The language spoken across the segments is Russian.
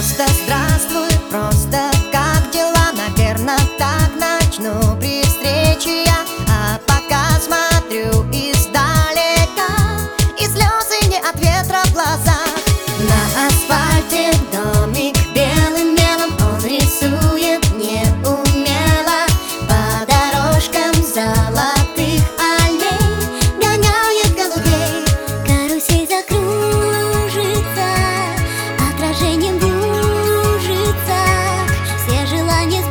Просто здравствуй, просто как дела? Наверно, так начну при встрече я. А пока смотрю издалека, и слезы не от ветра в глазах. На асфальте домик белым мелом он рисует неумело. По дорожкам золотых аллей гоняет голубей. Карусель закружится, отражением движется, все желания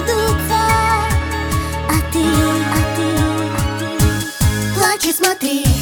сбудутся. А ты, плачь и смотри.